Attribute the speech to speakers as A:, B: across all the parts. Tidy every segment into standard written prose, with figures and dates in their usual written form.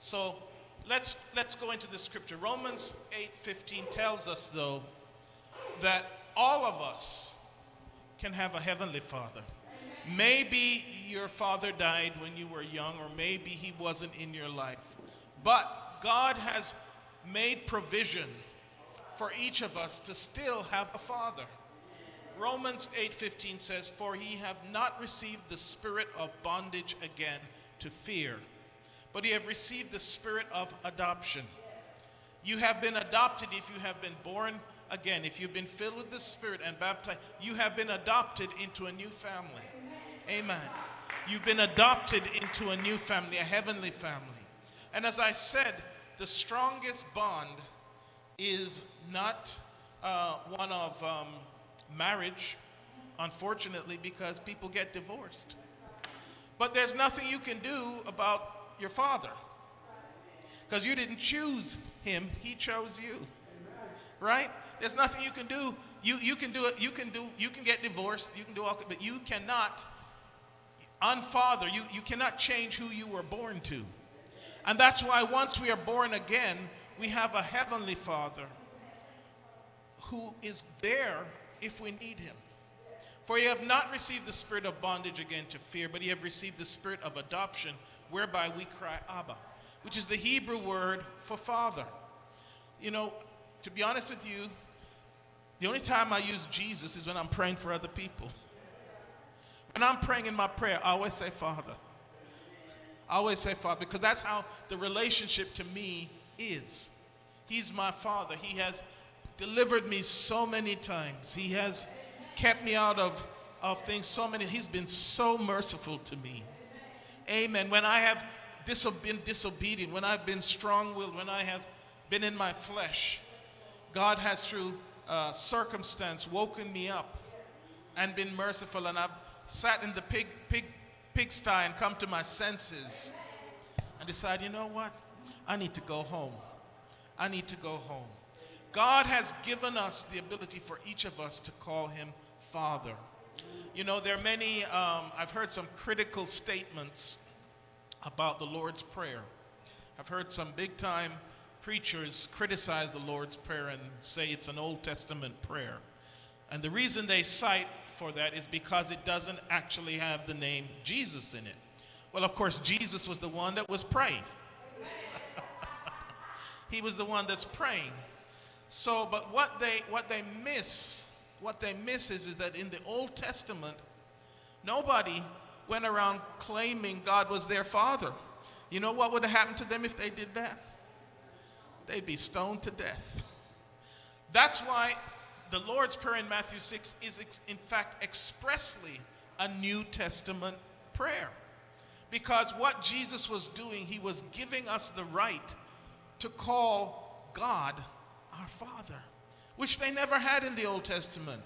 A: So let's go into the scripture. Romans 8:15 tells us though that all of us can have a heavenly father. Maybe your father died when you were young, or maybe he wasn't in your life. But God has made provision for each of us to still have a father. Romans 8:15 says, "For ye have not received the spirit of bondage again to fear, but ye have received the spirit of adoption." You have been adopted if you have been born again. If you've been filled with the Spirit and baptized, you have been adopted into a new family. Amen. You've been adopted into a new family, a heavenly family. And as I said, the strongest bond is not one of marriage, unfortunately, because people get divorced. But there's nothing you can do about your father, because you didn't choose him, he chose you. Right? There's nothing you can do. You can do it, you can get divorced, you can do all, but you cannot unfather, you cannot change who you were born to. And that's why once we are born again, we have a heavenly Father who is there if we need him. For ye have not received the spirit of bondage again to fear, but ye have received the spirit of adoption, whereby we cry, Abba, which is the Hebrew word for father. You know, to be honest with you, the only time I use Jesus is when I'm praying for other people. When I'm praying in my prayer, I always say Father. I always say Father, because that's how the relationship to me is. He's my Father. He has delivered me so many times. He has kept me out of things so many. He's been so merciful to me. Amen. When I have been disobedient, when I've been strong-willed, when I have been in my flesh, God has through circumstance woken me up and been merciful, and I've sat in the pigsty and come to my senses and decide, you know what? I need to go home. I need to go home. God has given us the ability for each of us to call him Father. You know, there are many, I've heard some critical statements about the Lord's Prayer. I've heard some big-time preachers criticize the Lord's Prayer and say it's an Old Testament prayer. And the reason they cite for that is because it doesn't actually have the name Jesus in it. Well, of course, Jesus was the one that was praying. He was the one that's praying. So, but what they miss is that in the Old Testament, nobody went around claiming God was their father. You know what would have happened to them if they did that? They'd be stoned to death. That's why the Lord's Prayer in Matthew 6 is in fact expressly a New Testament prayer. Because what Jesus was doing, he was giving us the right to call God our Father, which they never had in the Old Testament.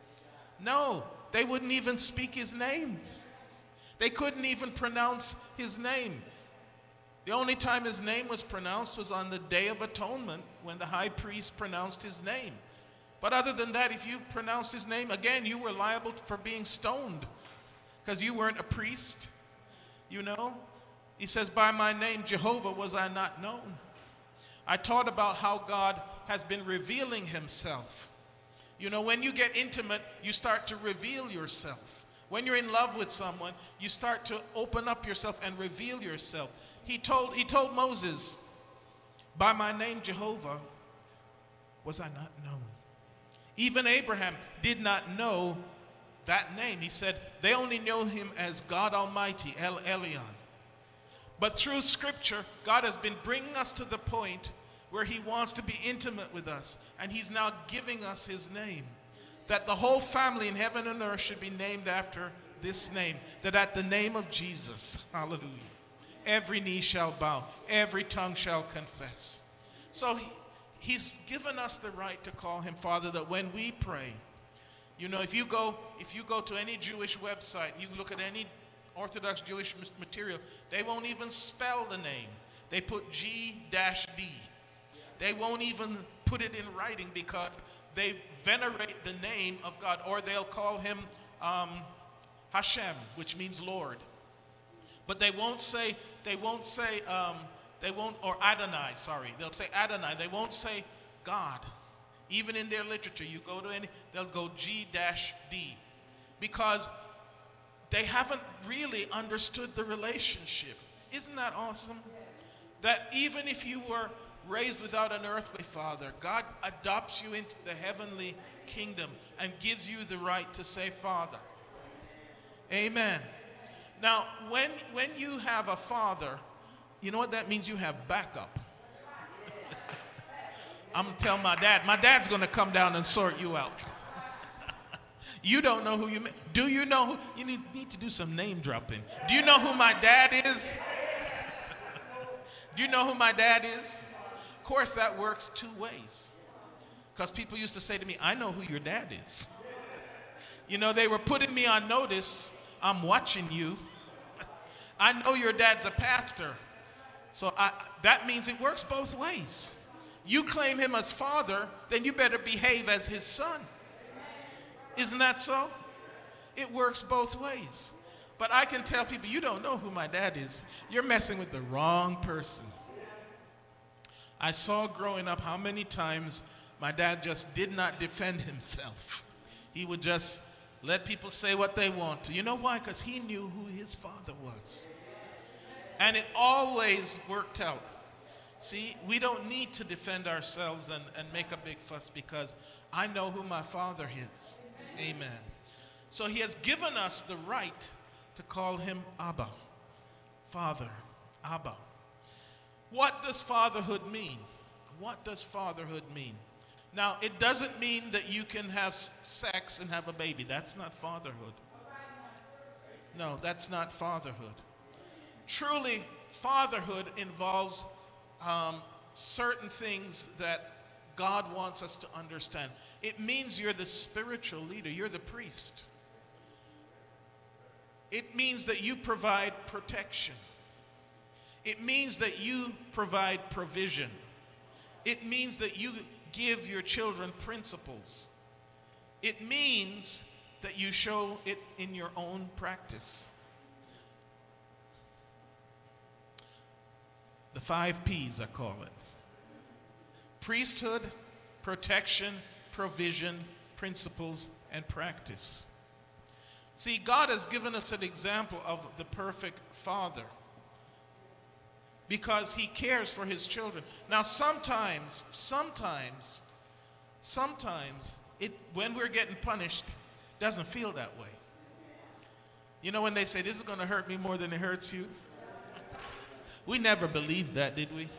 A: No, they wouldn't even speak his name. They couldn't even pronounce his name. The only time his name was pronounced was on the Day of Atonement, when the high priest pronounced his name. But other than that, if you pronounced his name, again, you were liable for being stoned, because you weren't a priest. You know, he says, by my name, Jehovah, was I not known. I taught about how God has been revealing himself. You know, when you get intimate, you start to reveal yourself. When you're in love with someone, you start to open up yourself and reveal yourself. He told Moses, by my name, Jehovah, was I not known. Even Abraham did not know that name. He said they only know him as God Almighty, El Elyon. But through Scripture, God has been bringing us to the point where he wants to be intimate with us. And he's now giving us his name. That the whole family in heaven and earth should be named after this name. That at the name of Jesus, hallelujah, every knee shall bow, every tongue shall confess. So he's given us the right to call him Father, that when we pray, you know, if you go to any Jewish website, you look at any Orthodox Jewish material, they won't even spell the name. They put G-D. They won't even put it in writing because they venerate the name of God, or they'll call him Hashem, which means Lord. But they won't say They won't, or Adonai, sorry. They'll say Adonai. They won't say God. Even in their literature, you go to any, they'll go G-D. Because they haven't really understood the relationship. Isn't that awesome? That even if you were raised without an earthly father, God adopts you into the heavenly kingdom and gives you the right to say Father. Amen. Now, when you have a father, you know what that means? You have backup. I'm going to tell my dad. My dad's going to come down and sort you out. You don't know who you met. Do you know who? You need to do some name dropping. Do you know who my dad is? Do you know who my dad is? Of course, that works two ways. Because people used to say to me, I know who your dad is. You know, they were putting me on notice. I'm watching you. I know your dad's a pastor. So that means it works both ways. You claim him as father, then you better behave as his son. Isn't that so? It works both ways. But I can tell people, you don't know who my dad is. You're messing with the wrong person. I saw growing up how many times my dad just did not defend himself. He would just let people say what they want to. You know why? Because he knew who his father was. And it always worked out. See, we don't need to defend ourselves and make a big fuss because I know who my father is. Amen. So he has given us the right to call him Abba, Father, Abba. What does fatherhood mean? What does fatherhood mean? Now, it doesn't mean that you can have sex and have a baby. That's not fatherhood. No, that's not fatherhood. Truly, fatherhood involves certain things that God wants us to understand. It means you're the spiritual leader, you're the priest. It means that you provide protection. It means that you provide provision. It means that you give your children principles. It means that you show it in your own practice. The 5 P's, I call it. Priesthood, protection, provision, principles, and practice. See, God has given us an example of the perfect father because he cares for his children. Now, sometimes, when we're getting punished, it doesn't feel that way. You know when they say, this is going to hurt me more than it hurts you? We never believed that, did we?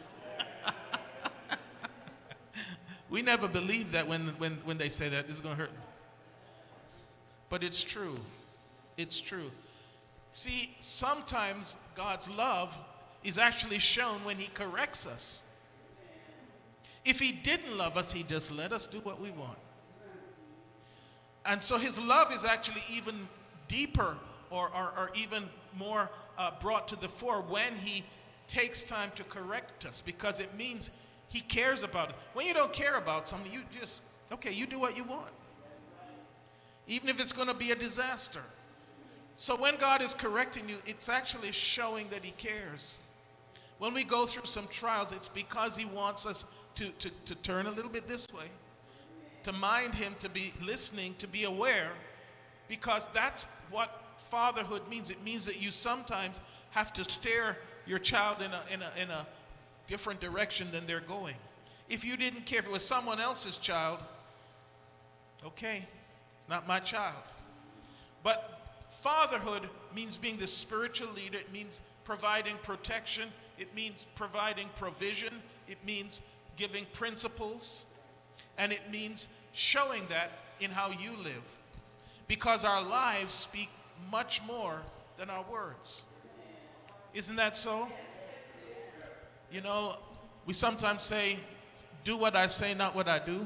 A: We never believed that when they say that, this is going to hurt. But it's true. It's true. See, sometimes God's love is actually shown when he corrects us. If he didn't love us, he'd just let us do what we want. And so his love is actually even deeper or even more brought to the fore when he takes time to correct us, because it means he cares about it. When you don't care about something, you just, okay, you do what you want. Even if it's going to be a disaster. So when God is correcting you, it's actually showing that he cares. When we go through some trials, it's because he wants us to turn a little bit this way, to mind him, to be listening, to be aware, because that's what fatherhood means. It means that you sometimes have to steer your child in a different direction than they're going. If you didn't care, if it was someone else's child, okay, it's not my child. But fatherhood means being the spiritual leader. It means providing protection. It means providing provision. It means giving principles. And it means showing that in how you live. Because our lives speak much more than our words. Isn't that so? You know, we sometimes say, do what I say, not what I do.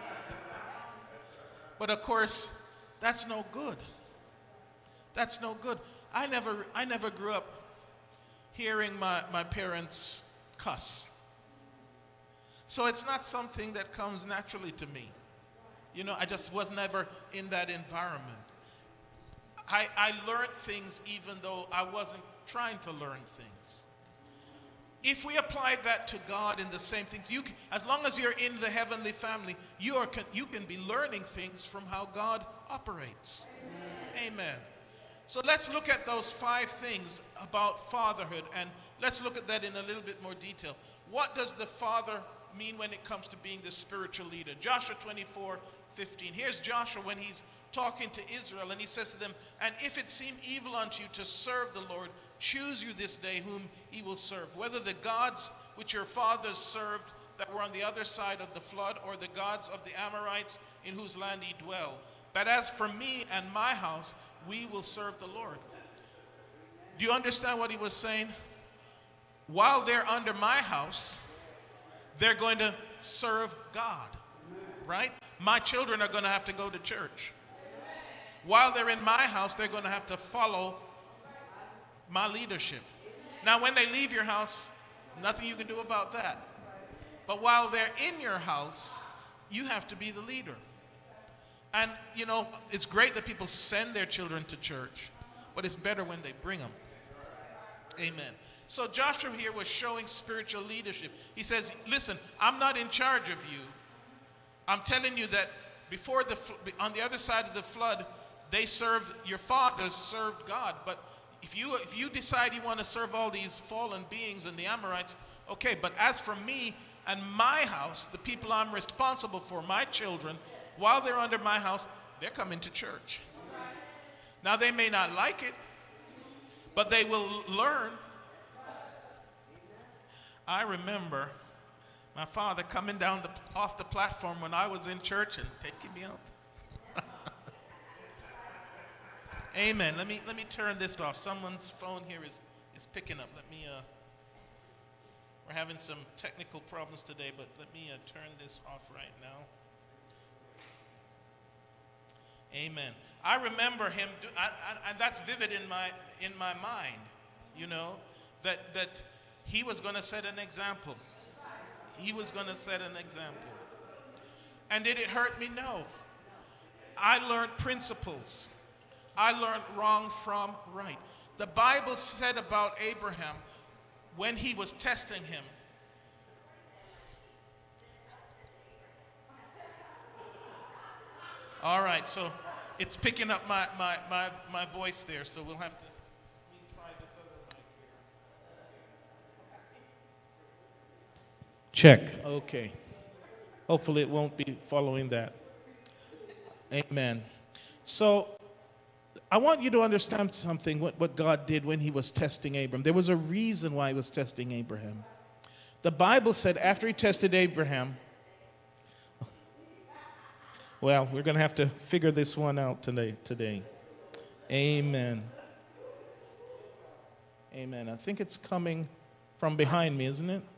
A: But of course, that's no good. That's no good. I never grew up hearing my parents cuss. So it's not something that comes naturally to me. You know, I just was never in that environment. I learned things even though I wasn't trying to learn things. If we applied that to God in the same things, as long as you're in the heavenly family, you can be learning things from how God operates. Amen. So let's look at those 5 things about fatherhood, and let's look at that in a little bit more detail. What does the father mean when it comes to being the spiritual leader? Joshua 24:15. Here's Joshua when he's talking to Israel, and he says to them, "And if it seem evil unto you to serve the Lord, choose you this day whom ye will serve, whether the gods which your fathers served that were on the other side of the flood, or the gods of the Amorites in whose land ye dwell. But as for me and my house, we will serve the Lord." Do you understand what he was saying? While they're under my house, they're going to serve God, right? My children are going to have to go to church. While they're in my house, they're going to have to follow my leadership. Now, when they leave your house, nothing you can do about that. But while they're in your house, you have to be the leader. And, it's great that people send their children to church, but it's better when they bring them. Amen. So Joshua here was showing spiritual leadership. He says, listen, I'm not in charge of you. I'm telling you that on the other side of the flood, your fathers served God. But if you decide you want to serve all these fallen beings and the Amorites, okay, but as for me and my house, the people I'm responsible for, my children, while they're under my house, they're coming to church. Now, they may not like it, but they will learn. I remember my father coming down off the platform when I was in church and taking me out. Amen. Let me turn this off. Someone's phone here is picking up. We're having some technical problems today, but let me turn this off right now. Amen. I remember him, and that's vivid in my mind, that he was going to set an example. He was going to set an example. And did it hurt me? No. I learned principles. I learned wrong from right. The Bible said about Abraham, when he was testing him, all right, so it's picking up my voice there, so we'll have to try this other mic here. Check. Okay. Hopefully it won't be following that. Amen. So I want you to understand something, what God did when he was testing Abraham. There was a reason why he was testing Abraham. The Bible said after he tested Abraham, well, we're going to have to figure this one out today. Amen. Amen. I think it's coming from behind me, isn't it?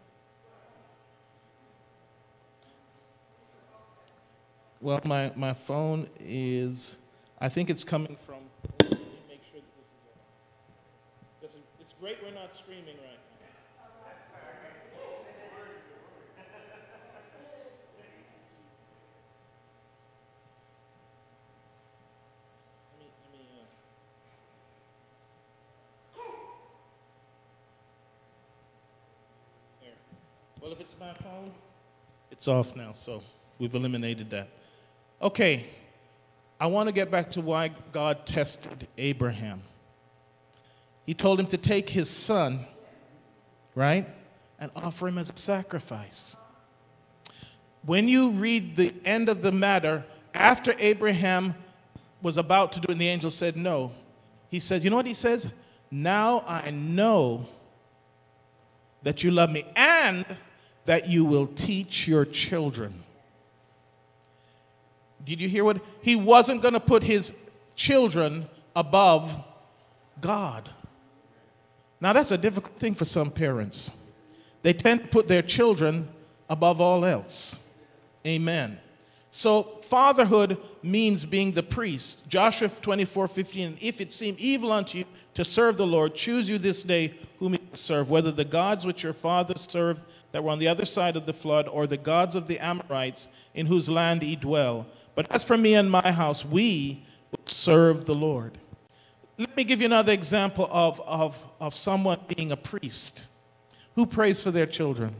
A: Well, my phone is, I think it's coming from, let me make sure that this is on. It's great we're not streaming right now. There. Well, if it's my phone, it's off now, so we've eliminated that. Okay, I want to get back to why God tested Abraham. He told him to take his son, right, and offer him as a sacrifice. When you read the end of the matter, after Abraham was about to do it and the angel said no, he said, you know what he says? Now I know that you love me and that you will teach your children. Did you hear what? He wasn't going to put his children above God. Now that's a difficult thing for some parents. They tend to put their children above all else. Amen. So fatherhood means being the priest. Joshua 24:15, if it seem evil unto you to serve the Lord, choose you this day whom you will serve, whether the gods which your fathers served that were on the other side of the flood, or the gods of the Amorites in whose land ye dwell. But as for me and my house, we will serve the Lord. Let me give you another example of someone being a priest. Who prays for their children?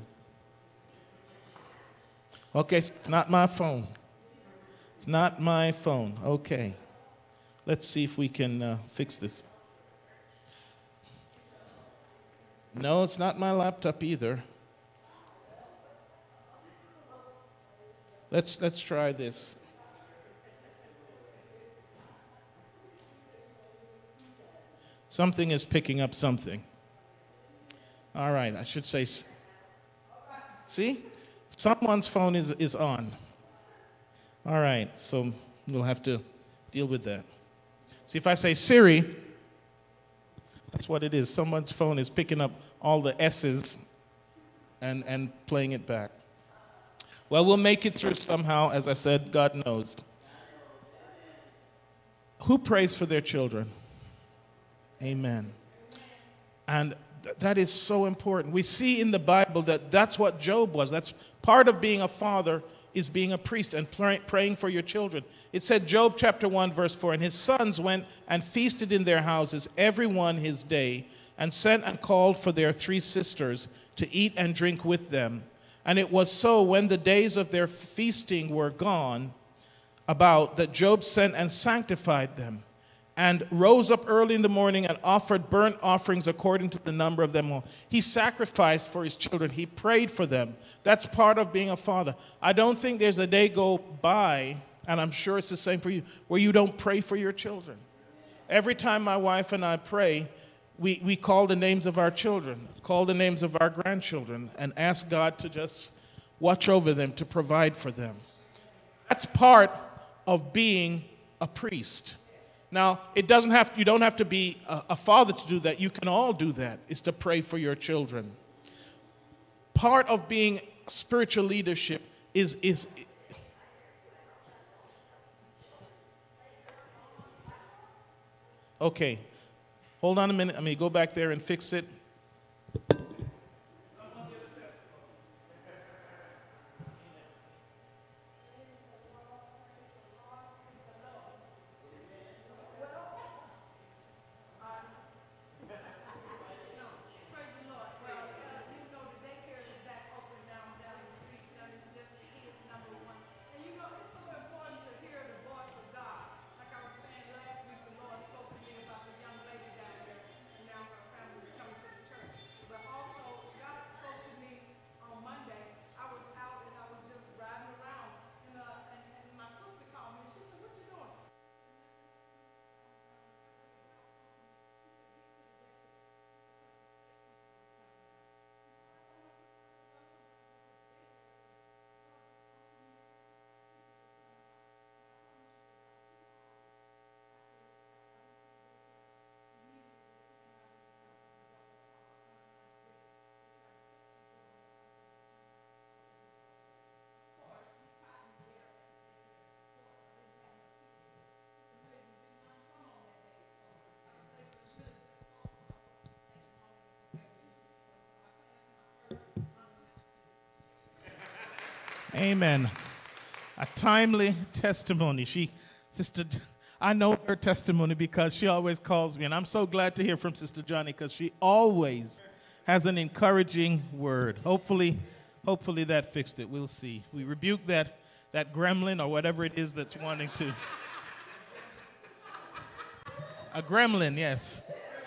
A: Okay, it's not my phone. It's not my phone. Okay. Let's see if we can fix this. No, it's not my laptop either. Let's try this. Something is picking up something. All right, I should say, see? Someone's phone is on. All right, so we'll have to deal with that. See, if I say Siri, that's what it is. Someone's phone is picking up all the S's and playing it back. Well, we'll make it through somehow. As I said, God knows. Who prays for their children? Amen. And that is so important. We see in the Bible that that's what Job was. That's part of being a father, is being a priest and praying for your children. It said, Job chapter 1, verse 4, and his sons went and feasted in their houses, every one his day, and sent and called for their 3 sisters to eat and drink with them. And it was so, when the days of their feasting were gone about, that Job sent and sanctified them, and rose up early in the morning and offered burnt offerings according to the number of them all. He sacrificed for his children. He prayed for them. That's part of being a father. I don't think there's a day go by, and I'm sure it's the same for you, where you don't pray for your children. Every time my wife and I pray, we call the names of our children, call the names of our grandchildren, and ask God to just watch over them, to provide for them. That's part of being a priest. Now, you don't have to be a father to do that. You can all do that, is to pray for your children. Part of being spiritual leadership is okay. Hold on a minute. Let me go back there and fix it. Amen. A timely testimony. Sister, I know her testimony because she always calls me, and I'm so glad to hear from Sister Johnny because she always has an encouraging word. Hopefully that fixed it. We'll see. We rebuke that gremlin or whatever it is that's wanting to. A gremlin, yes.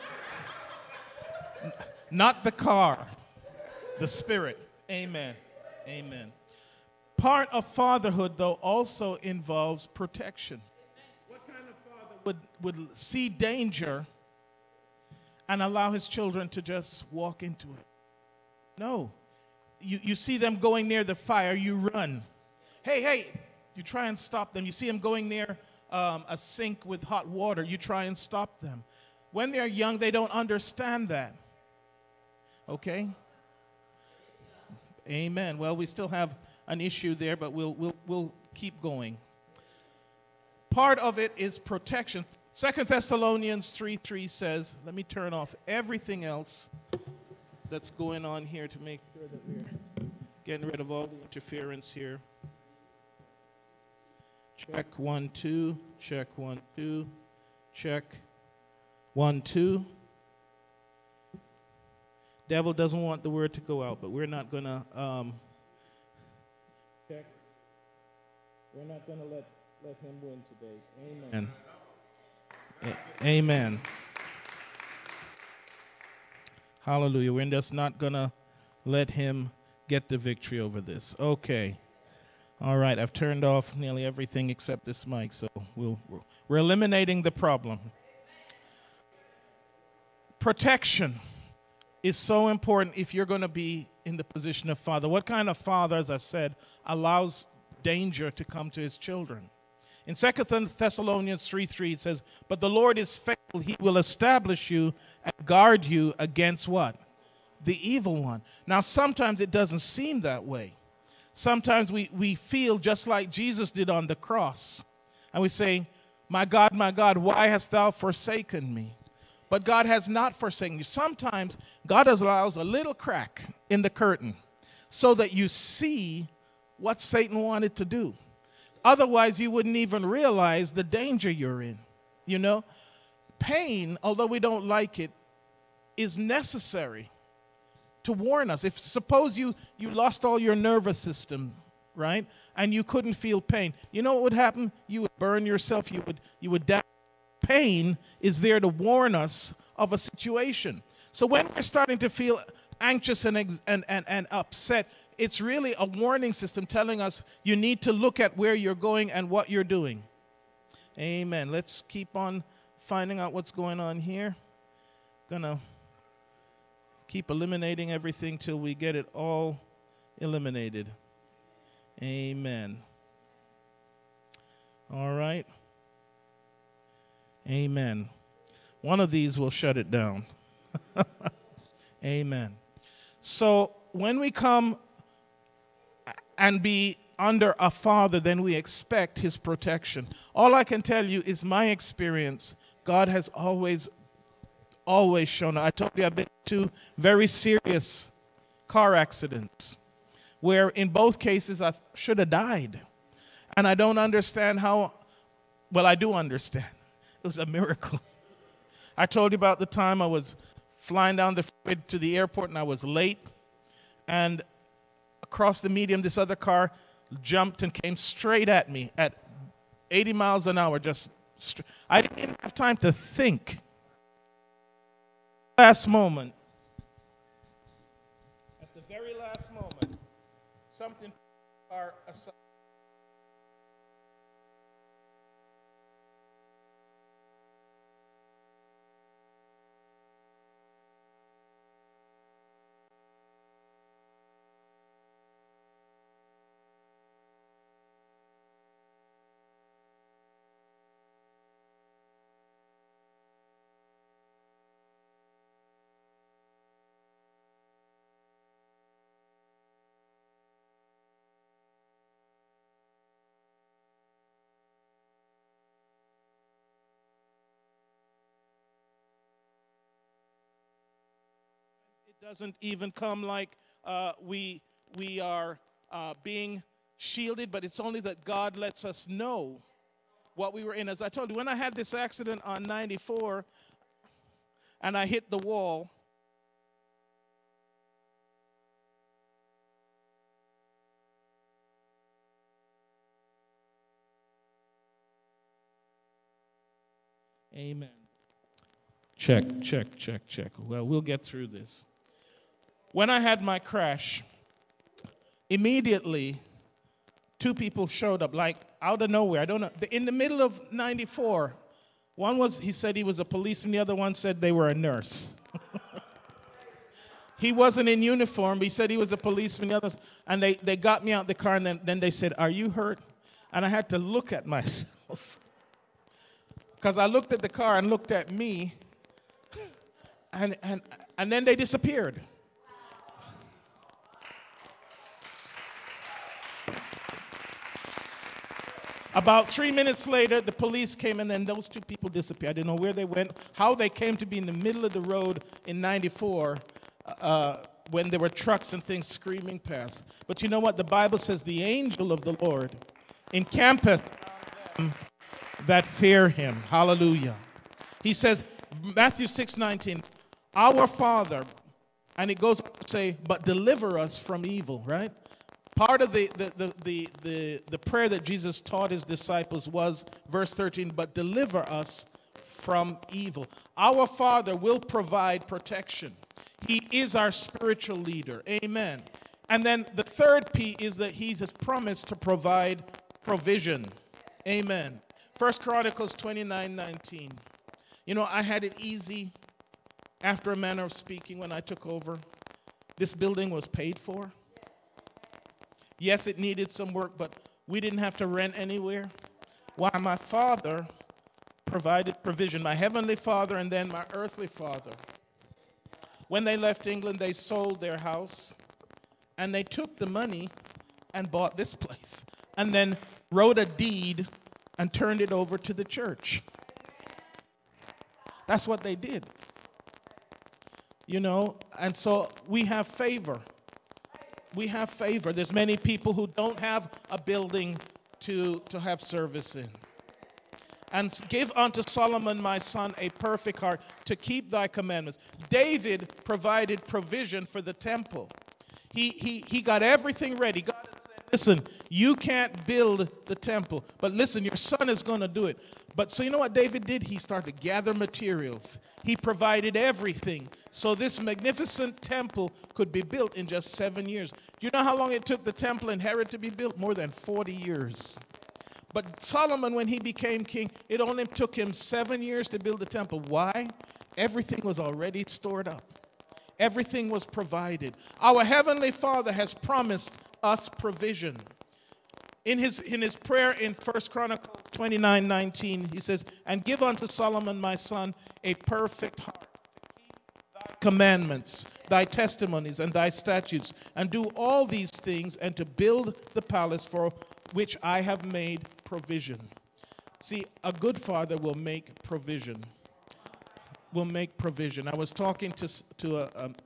A: Not the car, the spirit. Amen. Amen. Part of fatherhood, though, also involves protection. What kind of father would see danger and allow his children to just walk into it? No. You see them going near the fire, you run. Hey, you try and stop them. You see them going near a sink with hot water, you try and stop them. When they're young, they don't understand that. Okay? Amen. Well, we still have an issue there, but we'll keep going. Part of it is protection. 2 Thessalonians 3:3 says, let me turn off everything else that's going on here to make sure that we're getting rid of all the interference here. Check 1 2, check 1 2, check 1 2. Devil doesn't want the word to go out, but we're not going to check. We're not going to let him win today. Amen. Amen. Hallelujah. We're just not going to let him get the victory over this. Okay. All right. I've turned off nearly everything except this mic, so we're eliminating the problem. Protection is so important if you're going to be in the position of father. What kind of father, as I said, allows danger to come to his children? In 2 Thessalonians 3:3, it says, "But the Lord is faithful. He will establish you and guard you against" what? The evil one. Now, sometimes it doesn't seem that way. Sometimes we feel just like Jesus did on the cross. And we say, my God, why hast thou forsaken me?" But God has not forsaken you. Sometimes God allows a little crack in the curtain so that you see what Satan wanted to do. Otherwise, you wouldn't even realize the danger you're in. You know, pain, although we don't like it, is necessary to warn us. If suppose you lost all your nervous system, right, and you couldn't feel pain, you know what would happen? You would burn yourself. You would die. Pain is there to warn us of a situation. So when we're starting to feel anxious and upset, it's really a warning system telling us you need to look at where you're going and what you're doing. Amen. Let's keep on finding out what's going on here. Gonna keep eliminating everything till we get it all eliminated. Amen. All right. Amen. One of these will shut it down. Amen. So when we come and be under a father, then we expect his protection. All I can tell you is my experience. God has always shown. I told you I've been to very serious car accidents where in both cases I should have died. And I don't understand how, well, I do understand. It was a miracle. I told you about the time I was flying down the freeway to the airport and I was late. And across the median, this other car jumped and came straight at me at 80 miles an hour. I didn't even have time to think. Last moment, at the very last moment, something car aside. It doesn't even come like we are being shielded, but it's only that God lets us know what we were in. As I told you, when I had this accident on 94 and I hit the wall, amen. Check. Well, we'll get through this. When I had my crash, immediately two people showed up, like out of nowhere. I don't know. In the middle of 94, one was, he said he was a policeman, the other one said they were a nurse. He wasn't in uniform, but he said he was a policeman. The others, and they got me out the car, and then they said, "Are you hurt?" And I had to look at myself. Because I looked at the car and looked at me, and then they disappeared. About 3 minutes later, the police came in, and those two people disappeared. I didn't know where they went, how they came to be in the middle of the road in 94 when there were trucks and things screaming past. But you know what? The Bible says the angel of the Lord encampeth them that fear him. Hallelujah. He says, Matthew 6:19, our Father, And it goes on to say, but deliver us from evil, right? Part of the prayer that Jesus taught his disciples was verse 13, but deliver us from evil. Our Father will provide protection. He is our spiritual leader. Amen. And then the third P is that he has promised to provide provision. Amen. First Chronicles 29:19. You know, I had it easy after a manner of speaking when I took over. This building was paid for. Yes, it needed some work, but we didn't have to rent anywhere. Why? My Father provided provision, my heavenly Father and then my earthly Father. When they left England, they sold their house and they took the money and bought this place and then wrote a deed and turned it over to the church. That's what they did. You know, and so we have favor. We have favor. There's many people who don't have a building to have service in. And give unto Solomon my son a perfect heart to keep thy commandments. David provided provision for the temple. He got everything ready. God had said, listen, you can't build the temple, but listen, your son is going to do it. But so you know what David did? He started to gather materials. He provided everything. So this magnificent temple could be built in just 7 years. Do you know how long it took the temple in Herod to be built? More than 40 years. But Solomon, when he became king, it only took him 7 years to build the temple. Why? Everything was already stored up. Everything was provided. Our Heavenly Father has promised us provision. In his prayer in 1 Chronicles 29:19, he says, and give unto Solomon my son a perfect heart to keep thy commandments, thy testimonies, and thy statutes, and do all these things, and to build the palace for which I have made provision. See, a good father will make provision. Will make provision. I was talking to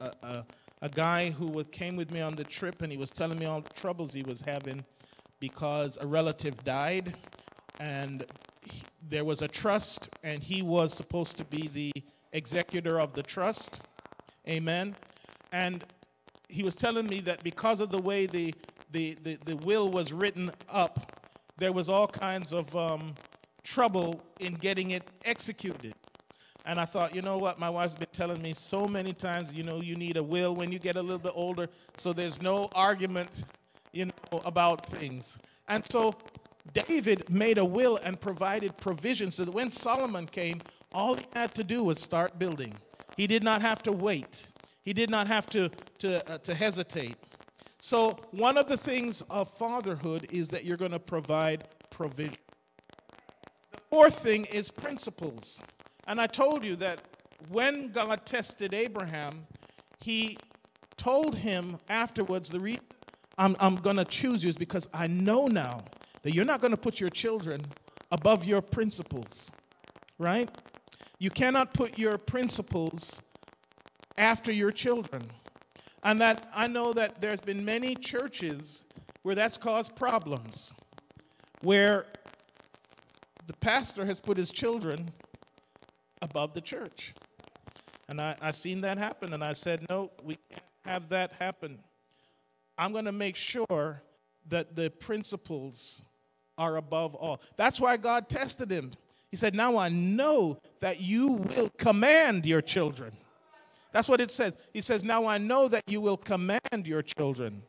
A: a guy who came with me on the trip, and he was telling me all the troubles he was having because a relative died, and there was a trust, and he was supposed to be the executor of the trust. Amen. And he was telling me that because of the way the will was written up, there was all kinds of trouble in getting it executed. And I thought, you know what? My wife's been telling me so many times, you know, you need a will when you get a little bit older, so there's no argument, you know, about things. And so David made a will and provided provision so that when Solomon came, all he had to do was start building. He did not have to wait. He did not have to hesitate. So one of the things of fatherhood is that you're going to provide provision. The fourth thing is principles. And I told you that when God tested Abraham, he told him afterwards, the reason I'm going to choose you is because I know now that you're not going to put your children above your principles, right? You cannot put your principles after your children. And that I know that there's been many churches where that's caused problems, where the pastor has put his children above the church. And I seen that happen, and I said, no, we can't have that happen. I'm going to make sure that the principles are above all. That's why God tested him. He said, now I know that you will command your children. That's what it says. He says, now I know that you will command your children.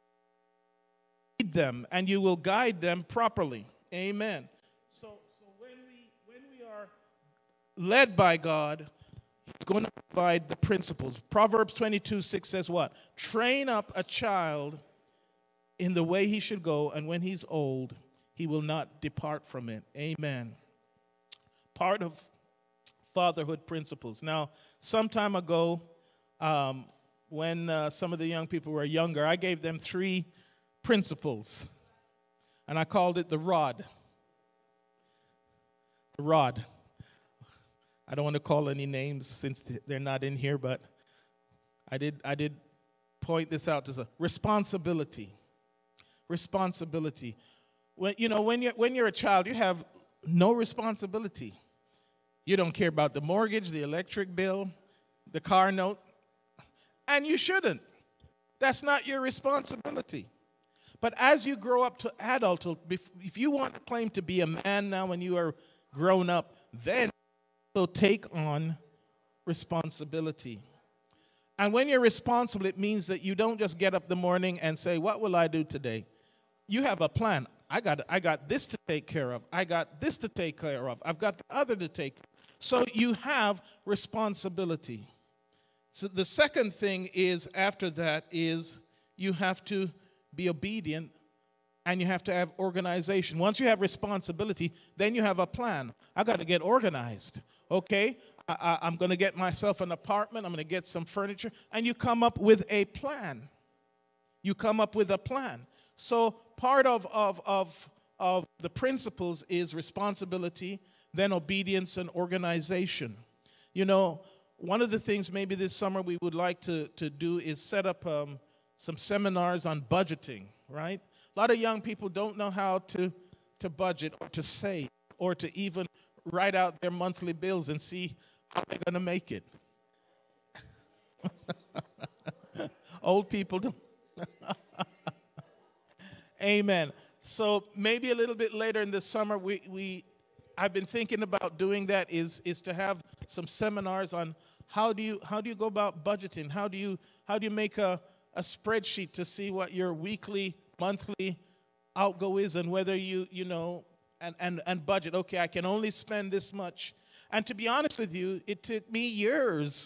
A: Lead them, and you will guide them properly. Amen. So when we are led by God, He's going to provide the principles. Proverbs 22:6 says what? Train up a child in the way he should go, and when he's old, he will not depart from it. Amen. Part of fatherhood principles. Now, some time ago, when some of the young people were younger, I gave them 3 principles, and I called it the rod. The rod. I don't want to call any names since they're not in here, but I did point this out as a responsibility. Responsibility. When you're a child, you have no responsibility. You don't care about the mortgage, the electric bill, the car note. And you shouldn't. That's not your responsibility. But as you grow up to adulthood, if you want to claim to be a man now when you are grown up, then so take on responsibility. And when you're responsible, it means that you don't just get up in the morning and say, what will I do today? You have a plan. I got this to take care of. I got this to take care of. I've got the other to take. So you have responsibility. So the second thing is after that is you have to be obedient and you have to have organization. Once you have responsibility, then you have a plan. I got to get organized. Okay, I'm going to get myself an apartment. I'm going to get some furniture. And you come up with a plan. You come up with a plan. So part of the principles is responsibility, then obedience and organization. You know, one of the things maybe this summer we would like to do is set up some seminars on budgeting, right? A lot of young people don't know how to budget or to save or to even write out their monthly bills and see how they're going to make it. Old people don't. Amen. So maybe a little bit later in the summer, I've been thinking about doing that is to have some seminars on how do you go about budgeting? How do you make a spreadsheet to see what your weekly, monthly outgo is and whether you know and budget. Okay, I can only spend this much. And to be honest with you, it took me years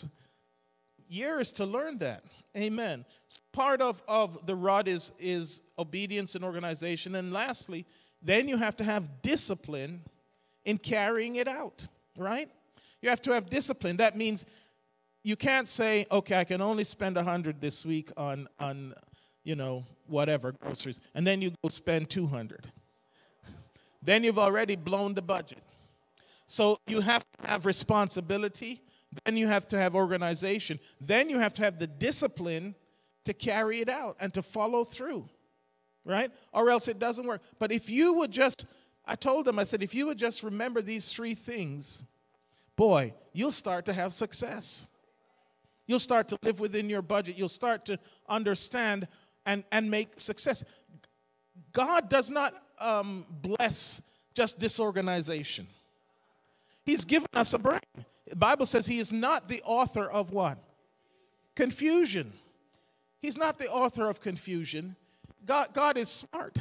A: to learn that. Amen. So part of the rod is obedience and organization. And lastly, then you have to have discipline in carrying it out, right? You have to have discipline. That means you can't say, okay, I can only spend 100 this week on whatever, groceries, and then you go spend 200. Then you've already blown the budget. So you have to have responsibility. Then you have to have organization. Then you have to have the discipline to carry it out and to follow through, right? Or else it doesn't work. But if you would just, I told them, I said, if you would just remember these three things, boy, you'll start to have success. You'll start to live within your budget. You'll start to understand and make success. God does not bless just disorganization. He's given us a brain. The Bible says he is not the author of what? Confusion. He's not the author of confusion. God is smart.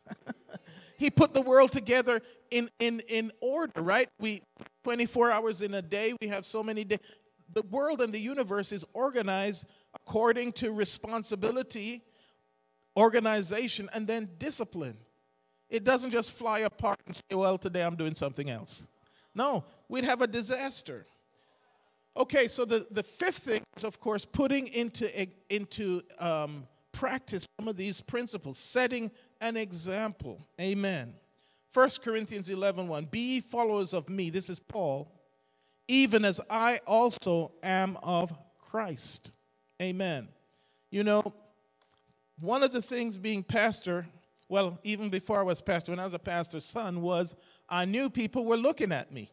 A: He put the world together in order, right? 24 hours in a day, we have so many days. The world and the universe is organized according to responsibility, organization, and then discipline. It doesn't just fly apart and say, well, today I'm doing something else. No, we'd have a disaster. Okay, so the fifth thing is, of course, putting into practice some of these principles, setting an example. Amen. 1 Corinthians 11:1, be ye followers of me, this is Paul, even as I also am of Christ. Amen. You know, one of the things being pastor, well, even before I was pastor, when I was a pastor's son, was I knew people were looking at me.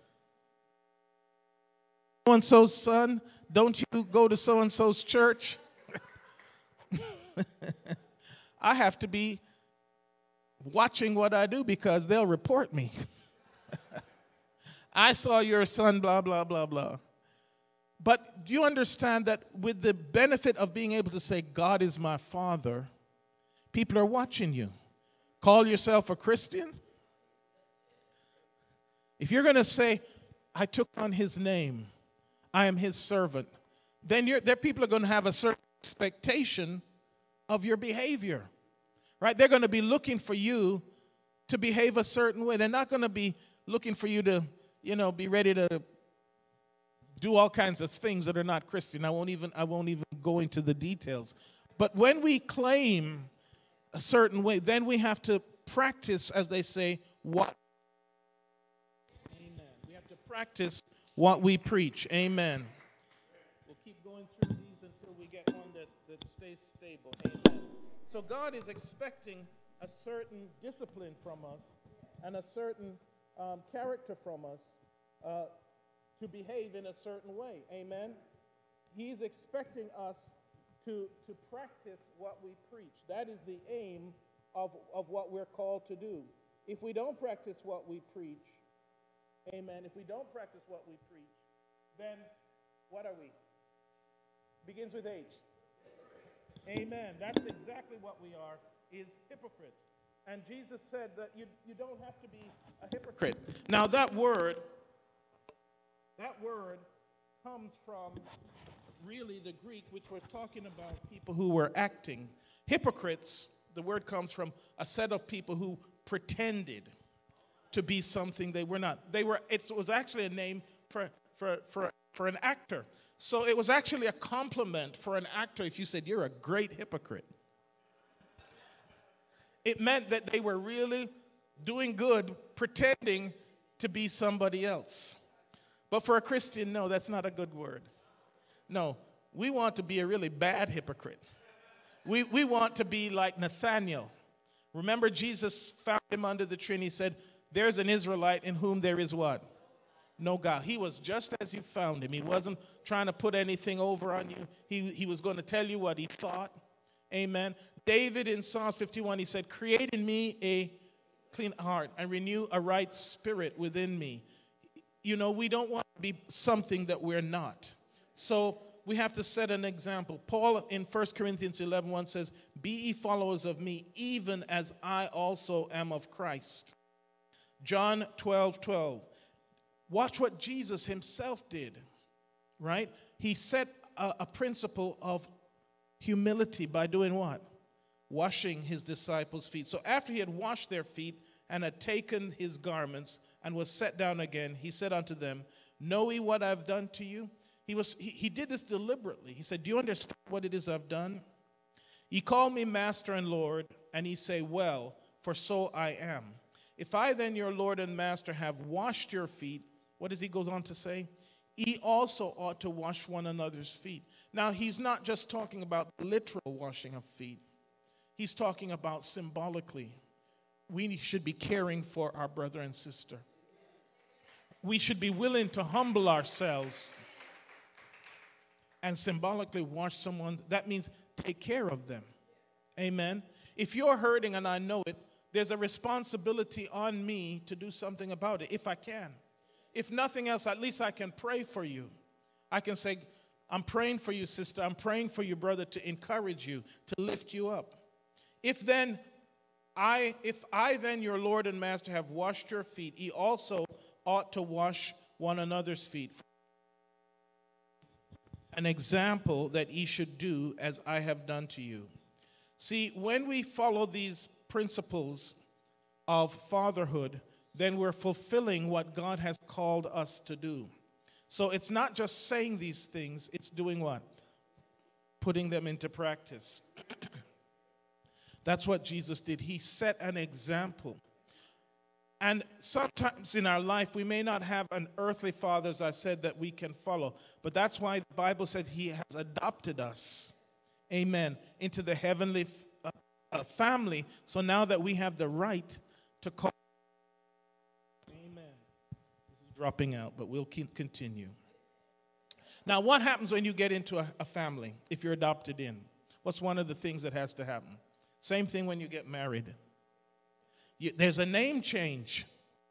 A: So-and-so's son, don't you go to so-and-so's church? I have to be watching what I do because they'll report me. I saw your son, blah, blah, blah, blah. But do you understand that with the benefit of being able to say, God is my father, people are watching you. Call yourself a Christian? If you're going to say, I took on his name, I am his servant, then there people are going to have a certain expectation of your behavior, right? They're going to be looking for you to behave a certain way. They're not going to be looking for you to, be ready to do all kinds of things that are not Christian. I won't even go into the details. But when we claim a certain way, then we have to practice, as they say, what. Amen. We have to practice what we preach. Amen. We'll keep going through these until we get one that stays stable. Amen. So God is expecting a certain discipline from us and a certain character from us to behave in a certain way. Amen. He's expecting us
B: to practice what we preach. That is the aim of what we're called to do. If we don't practice what we preach, amen, if we don't practice what we preach, then what are we? Begins with H. Amen. That's exactly what we are, is hypocrites. And Jesus said that you don't have to be a hypocrite. Now that word comes from really the Greek, which we're talking about people who were acting. Hypocrites, the word comes from a set of people who pretended to be something they were not. It was actually a name for an actor. So it was actually a compliment for an actor if you said, "You're a great hypocrite." It meant that they were really doing good, pretending to be somebody else. But for a Christian, no, that's not a good word. No, we want to be a really bad hypocrite. We want to be like Nathaniel. Remember, Jesus found him under the tree and he said, "There's an Israelite in whom there is what? No God." He was just as you found him. He wasn't trying to put anything over on you. He was going to tell you what he thought. Amen. David in Psalms 51, he said, "Create in me a clean heart and renew a right spirit within me." You know, we don't want to be something that we're not. So we have to set an example. Paul in 1 Corinthians 11:1 says, "Be ye followers of me, even as I also am of Christ." John 12:12. Watch what Jesus himself did, right? He set a principle of humility by doing what? Washing his disciples' feet. So after he had washed their feet and had taken his garments and was set down again, he said unto them, "Know ye what I've done to you?" He did this deliberately. He said, "Do you understand what it is I've done? Ye call me Master and Lord, and ye say, Well, for so I am. If I then, your Lord and Master, have washed your feet," what does he goes on to say? "Ye also ought to wash one another's feet." Now, he's not just talking about literal washing of feet. He's talking about symbolically. We should be caring for our brother and sister. We should be willing to humble ourselves and symbolically wash someone. That means take care of them. Amen. If you're hurting and I know it, there's a responsibility on me to do something about it if I can. If nothing else, at least I can pray for you. I can say, "I'm praying for you, sister. I'm praying for you, brother," to encourage you, to lift you up. If I then, your Lord and Master, have washed your feet, ye also ought to wash one another's feet. An example that ye should do as I have done to you. See, when we follow these principles of fatherhood, then we're fulfilling what God has called us to do. So it's not just saying these things, it's doing what? Putting them into practice. That's what Jesus did. He set an example. And sometimes in our life, we may not have an earthly father, as I said, that we can follow. But that's why the Bible says he has adopted us, amen, into the heavenly family. So now that we have the right to call. Amen. This is dropping out, but we'll continue. Now, what happens when you get into a family, if you're adopted in? What's one of the things that has to happen? Same thing when you get married. There's a name change.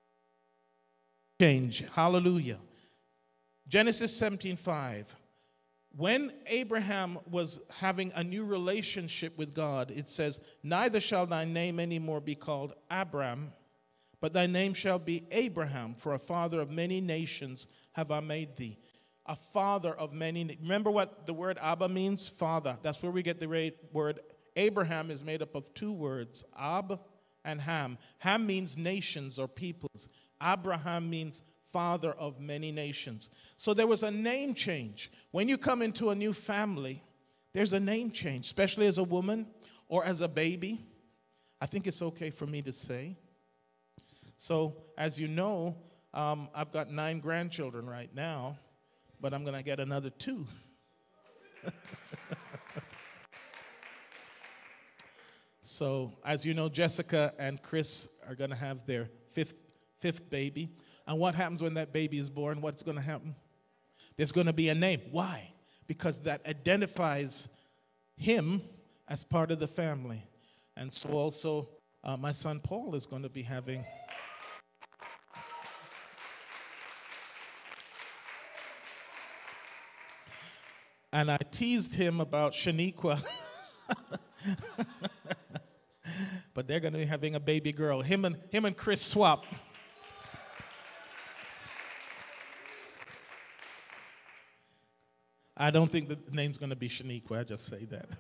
B: Hallelujah. Genesis 17:5. When Abraham was having a new relationship with God, it says, "Neither shall thy name anymore be called Abram, but thy name shall be Abraham, for a father of many nations have I made thee." A father of many. Remember what the word Abba means? Father. That's where we get the word Abraham is made up of two words, Ab and Ham. Ham means nations or peoples. Abraham means father of many nations. So there was a name change. When you come into a new family, there's a name change, especially as a woman or as a baby. I think it's okay for me to say. So as you know, I've got 9 grandchildren right now, but I'm going to get another 2. So, as you know, Jessica and Chris are going to have their fifth baby. And what happens when that baby is born? What's going to happen? There's going to be a name. Why? Because that identifies him as part of the family. And so also my son Paul is going to be having. And I teased him about Shaniqua, but they're going to be having a baby girl. Him and Chris swap. I don't think the name's going to be Shaniqua. I just say that.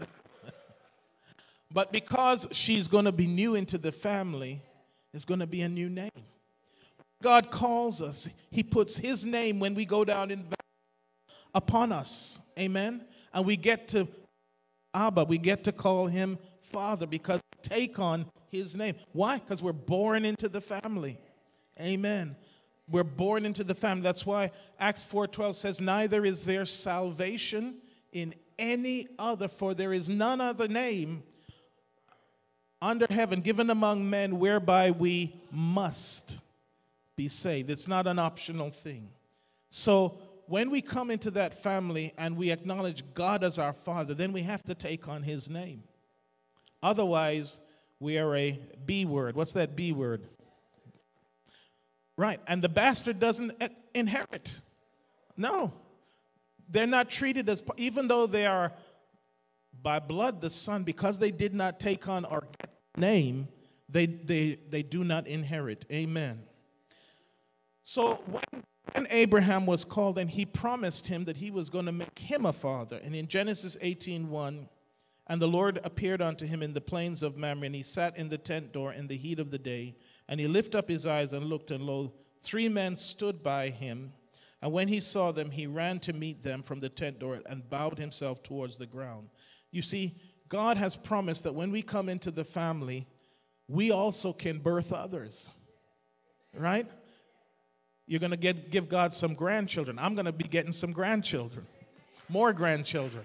B: But because she's going to be new into the family, it's going to be a new name. God calls us. He puts his name when we go down in upon us. Amen. And we get to Abba, we get to call him Father because we take on his name. Why? Because we're born into the family. Amen. We're born into the family. That's why Acts 4:12 says, neither is there salvation in any other, for there is none other name under heaven given among men whereby we must be saved. It's not an optional thing. So when we come into that family and we acknowledge God as our Father, then we have to take on his name. Otherwise, we are a B word. What's that B word? Right. And the bastard doesn't inherit. No. They're not treated as, even though they are by blood the son, because they did not take on our name, they do not inherit. Amen. So when Abraham was called, and he promised him that he was going to make him a father. And in Genesis 18:1, and the Lord appeared unto him in the plains of Mamre, and he sat in the tent door in the heat of the day. And he lifted up his eyes and looked, and lo, 3 men stood by him. And when he saw them, he ran to meet them from the tent door and bowed himself towards the ground. You see, God has promised that when we come into the family, we also can birth others. Right? You're going to give God some grandchildren. I'm going to be getting some grandchildren, more grandchildren.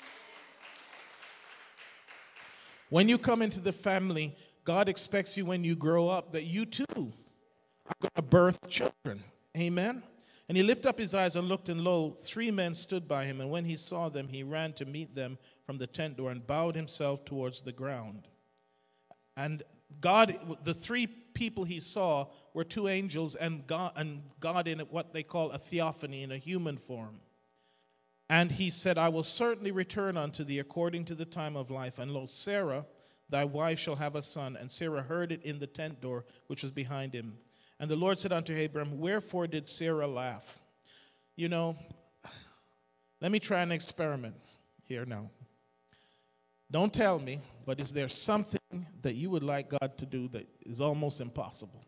B: When you come into the family, God expects you when you grow up that you too are going to birth children. Amen? And he lifted up his eyes and looked, and lo, 3 men stood by him. And when he saw them, he ran to meet them from the tent door and bowed himself towards the ground. And God, the 3 people he saw were 2 angels and God in what they call a theophany, in a human form. And he said, I will certainly return unto thee according to the time of life. And lo, Sarah, thy wife, shall have a son. And Sarah heard it in the tent door, which was behind him. And the Lord said unto Abram, wherefore did Sarah laugh? You know, let me try an experiment here now. Don't tell me, but is there something that you would like God to do that is almost impossible?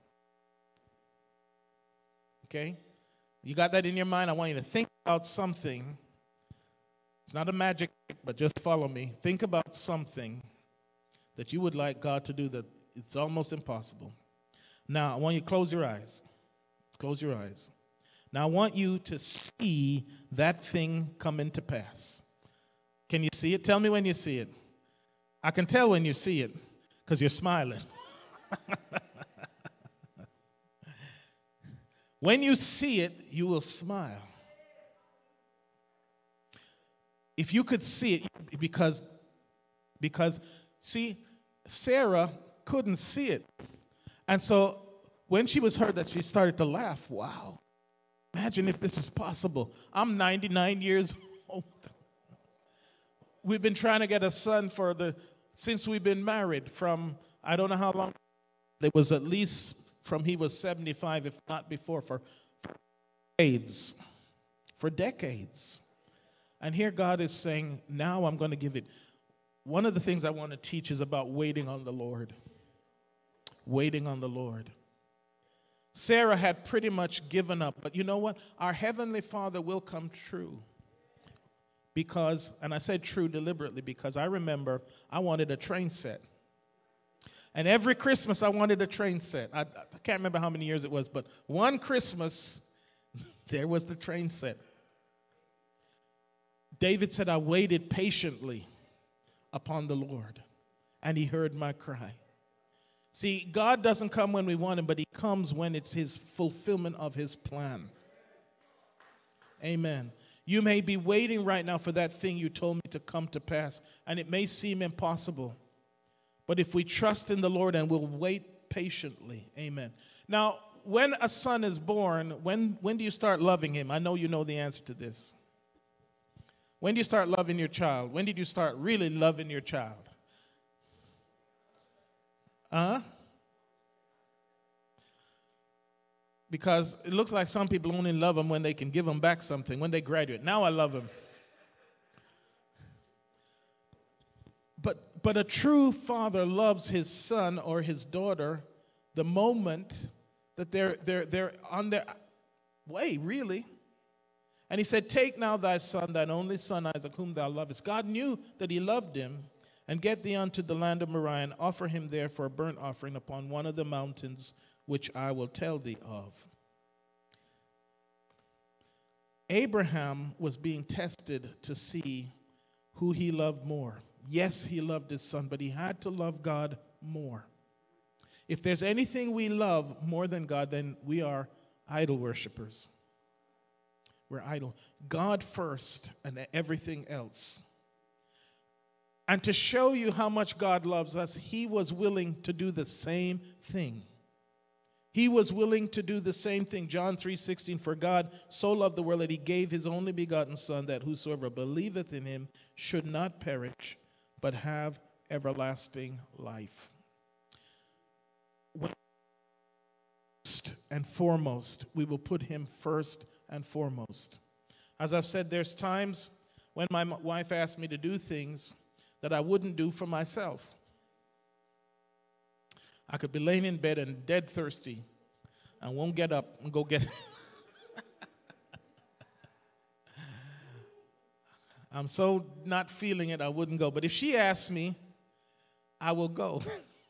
B: Okay? You got that in your mind? I want you to think about something. It's not a magic trick, but just follow me. Think about something that you would like God to do that it's almost impossible. Now, I want you to close your eyes. Close your eyes. Now, I want you to see that thing come into pass. Can you see it? Tell me when you see it. I can tell when you see it because you're smiling. When you see it, you will smile. If you could see it, because see, Sarah couldn't see it. And so when she was heard that, she started to laugh. Wow. Imagine if this is possible. I'm 99 years old. We've been trying to get a son since we've been married, from I don't know how long. It was at least from he was 75, if not before, for decades. For decades. And here God is saying, now I'm going to give it. One of the things I want to teach is about waiting on the Lord. Waiting on the Lord. Sarah had pretty much given up. But you know what? Our Heavenly Father will come true. Because, and I said true deliberately, because I remember I wanted a train set. And every Christmas I wanted a train set. I can't remember how many years it was, but one Christmas, there was the train set. David said, I waited patiently upon the Lord, and he heard my cry. See, God doesn't come when we want him, but he comes when it's his fulfillment of his plan. Amen. You may be waiting right now for that thing you told me to come to pass, and it may seem impossible. But if we trust in the Lord and we'll wait patiently, amen. Now, when a son is born, when do you start loving him? I know you know the answer to this. When do you start loving your child? When did you start really loving your child? Huh? Because it looks like some people only love them when they can give them back something, when they graduate. Now I love them. But a true father loves his son or his daughter the moment that they're on their way, really. And he said, take now thy son, thine only son Isaac, whom thou lovest. God knew that he loved him, and get thee unto the land of Moriah, and offer him there for a burnt offering upon one of the mountains which I will tell thee of. Abraham was being tested to see who he loved more. Yes, he loved his son, but he had to love God more. If there's anything we love more than God, then we are idol worshipers. We're idol. God first and everything else. And to show you how much God loves us, he was willing to do the same thing. He was willing to do the same thing. John 3:16, for God so loved the world that he gave his only begotten Son, that whosoever believeth in him should not perish, but have everlasting life. First and foremost, we will put him first and foremost. As I've said, there's times when my wife asked me to do things that I wouldn't do for myself. I could be laying in bed and dead thirsty and won't get up and go get it. I'm so not feeling it, I wouldn't go. But if she asks me, I will go.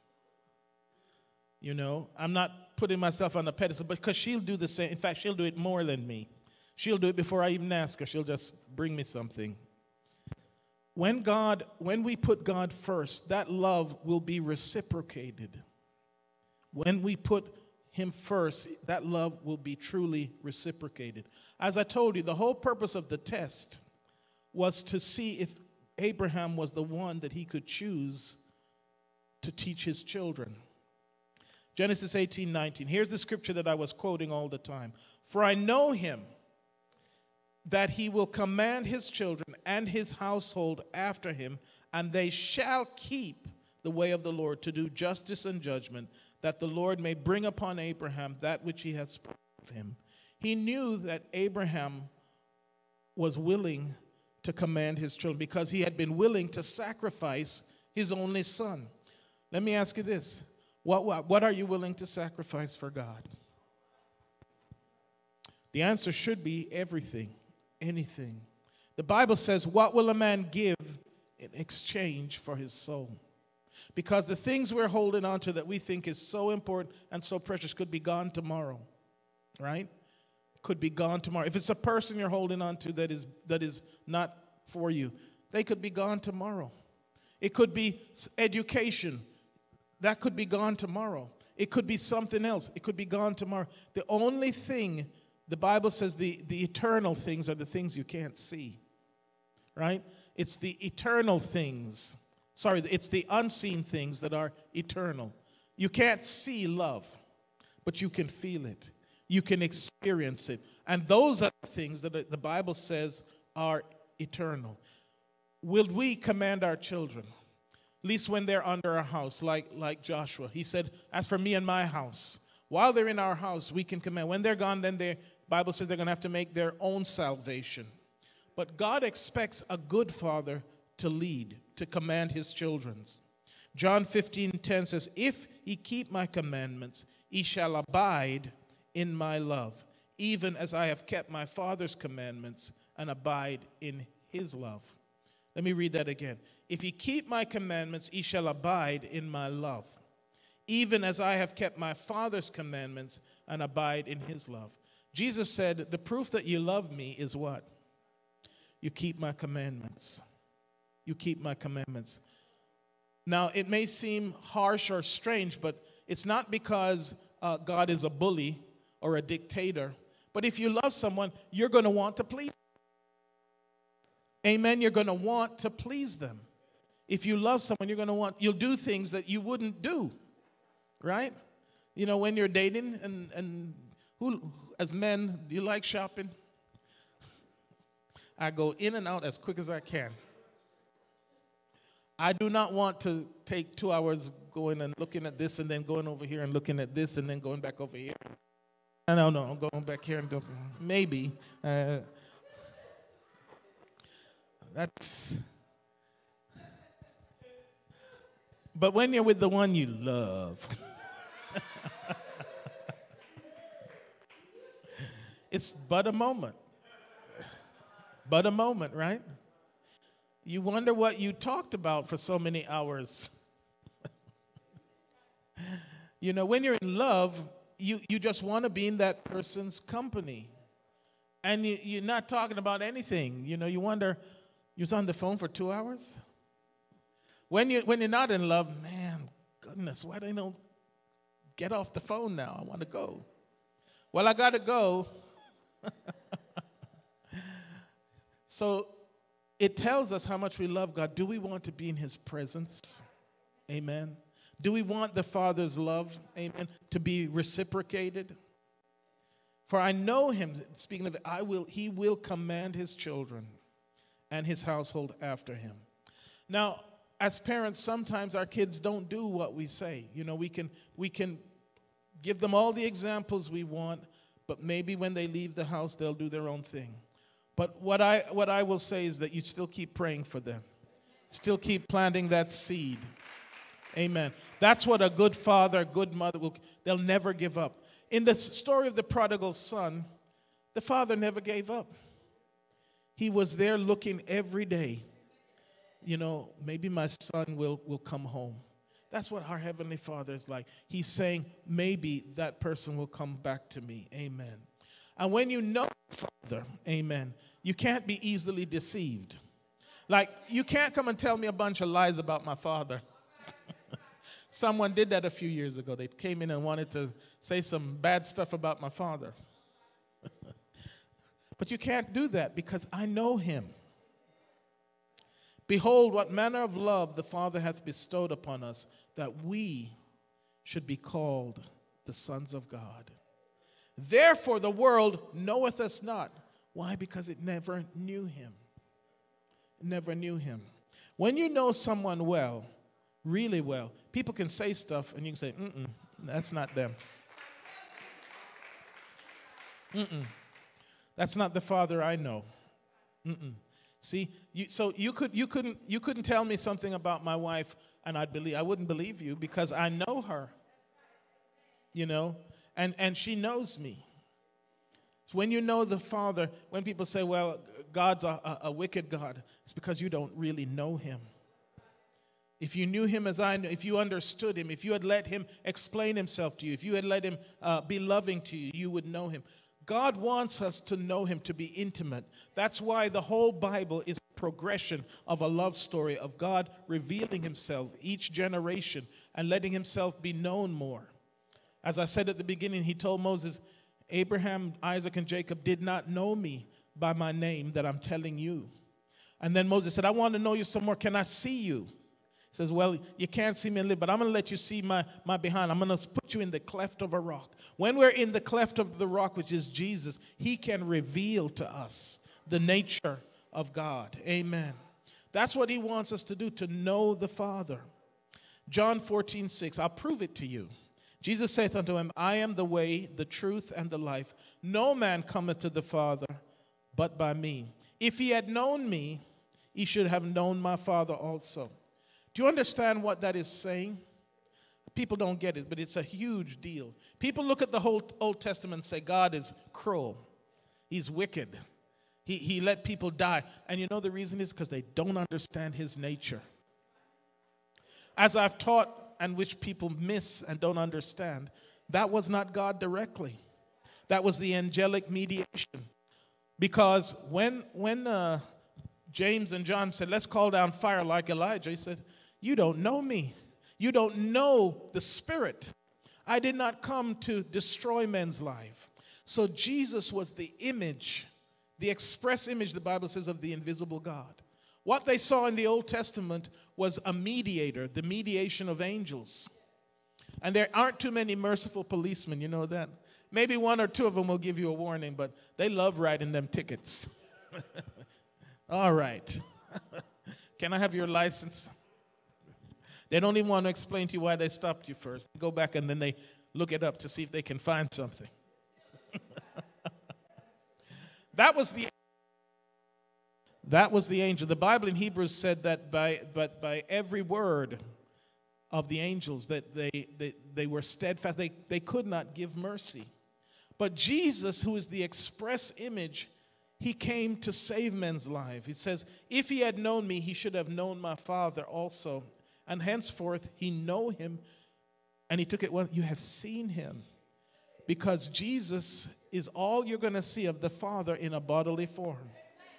B: You know, I'm not putting myself on a pedestal because she'll do the same. In fact, she'll do it more than me. She'll do it before I even ask her. She'll just bring me something. When we put God first, that love will be reciprocated. When we put him first, that love will be truly reciprocated. As I told you, the whole purpose of the test was to see if Abraham was the one that he could choose to teach his children. Genesis 18:19. Here's the scripture that I was quoting all the time. For I know him, that he will command his children and his household after him, and they shall keep the way of the Lord to do justice and judgment, that the Lord may bring upon Abraham that which he hath spoken of him. He knew that Abraham was willing to command his children because he had been willing to sacrifice his only son. Let me ask you this. What are you willing to sacrifice for God? The answer should be everything, anything. The Bible says, what will a man give in exchange for his soul? Because the things we're holding on to that we think is so important and so precious could be gone tomorrow, right? Could be gone tomorrow. If it's a person you're holding on to that is not for you, they could be gone tomorrow. It could be education. That could be gone tomorrow. It could be something else. It could be gone tomorrow. The only thing, the Bible says the eternal things are the things you can't see, right? It's the eternal things. Sorry, it's the unseen things that are eternal. You can't see love, but you can feel it. You can experience it. And those are the things that the Bible says are eternal. Will we command our children? At least when they're under our house, like Joshua. He said, as for me and my house, while they're in our house, we can command. When they're gone, then the Bible says they're going to have to make their own salvation. But God expects a good father to lead, to command his children. John 15:10 says, if ye keep my commandments, ye shall abide in my love, even as I have kept my Father's commandments and abide in his love. Let me read that again. If ye keep my commandments, ye shall abide in my love, even as I have kept my Father's commandments and abide in his love. Jesus said, the proof that you love me is what? You keep my commandments. You keep my commandments. Now, it may seem harsh or strange, but it's not because God is a bully or a dictator. But if you love someone, you're going to want to please. Amen. You're going to want to please them. If you love someone, you'll do things that you wouldn't do, right? You know, when you're dating, and who, as men, do you like shopping? I go in and out as quick as I can. I do not want to take 2 hours going and looking at this and then going over here and looking at this and then going back over here. No, I'm going back here and maybe. That's. But when you're with the one you love, it's but a moment. But a moment, right? You wonder what you talked about for so many hours. You know, when you're in love, you just want to be in that person's company. And you're not talking about anything. You know, you wonder, you was on the phone for 2 hours? When you're not in love, man, goodness, why they don't get off the phone now? I want to go. Well, I got to go. So it tells us how much we love God. Do we want to be in his presence? Amen. Do we want the Father's love, amen, to be reciprocated? For I know him, speaking of it, he will command his children and his household after him. Now, as parents, sometimes our kids don't do what we say. You know, we can give them all the examples we want, but maybe when they leave the house, they'll do their own thing. But what I will say is that you still keep praying for them. Still keep planting that seed. Amen. That's what a good father, a good mother they'll never give up. In the story of the prodigal son, the father never gave up. He was there looking every day. You know, maybe my son will come home. That's what our Heavenly Father is like. He's saying, maybe that person will come back to me. Amen. And when you know Father, amen, you can't be easily deceived. Like, you can't come and tell me a bunch of lies about my father. Someone did that a few years ago. They came in and wanted to say some bad stuff about my father. But you can't do that because I know him. Behold, what manner of love the Father hath bestowed upon us, that we should be called the sons of God. Therefore the world knoweth us not. Why? Because it never knew him. It never knew him. When you know someone well, really well, people can say stuff and you can say, that's not them. That's not the Father I know. See, you couldn't tell me something about my wife and I wouldn't believe you because I know her. You know, and she knows me. So when you know the Father, when people say, well, God's a wicked God, it's because you don't really know him. If you knew him as I knew, if you understood him, if you had let him explain himself to you, if you had let him be loving to you, you would know him. God wants us to know him, to be intimate. That's why the whole Bible is a progression of a love story of God revealing himself each generation and letting himself be known more. As I said at the beginning, he told Moses, Abraham, Isaac, and Jacob did not know me by my name that I'm telling you. And then Moses said, I want to know you some more. Can I see you? He says, well, you can't see me and live, but I'm going to let you see my behind. I'm going to put you in the cleft of a rock. When we're in the cleft of the rock, which is Jesus, he can reveal to us the nature of God. Amen. That's what he wants us to do, to know the Father. John 14:6, I'll prove it to you. Jesus saith unto him, I am the way, the truth, and the life. No man cometh to the Father but by me. If he had known me, he should have known my Father also. Do you understand what that is saying? People don't get it, but it's a huge deal. People look at the whole Old Testament and say, God is cruel. He's wicked. He let people die. And you know the reason is because they don't understand his nature. As I've taught, and which people miss and don't understand, that was not God directly. That was the angelic mediation. Because when James and John said, let's call down fire like Elijah, he said, you don't know me. You don't know the Spirit. I did not come to destroy men's life. So Jesus was the image the express image, the Bible says, of the invisible God. What they saw in the Old Testament was a mediator, the mediation of angels. And there aren't too many merciful policemen, you know that? Maybe one or two of them will give you a warning, but they love writing them tickets. All right. Can I have your license? They don't even want to explain to you why they stopped you first. They go back and then they look it up to see if they can find something. That was the angel. The Bible in Hebrews said that by every word of the angels that they were steadfast. They could not give mercy. But Jesus, who is the express image, he came to save men's lives. He says, if he had known me, he should have known my Father also. And henceforth he know him. And he took it, well, you have seen him. Because Jesus is all you're going to see of the Father in a bodily form.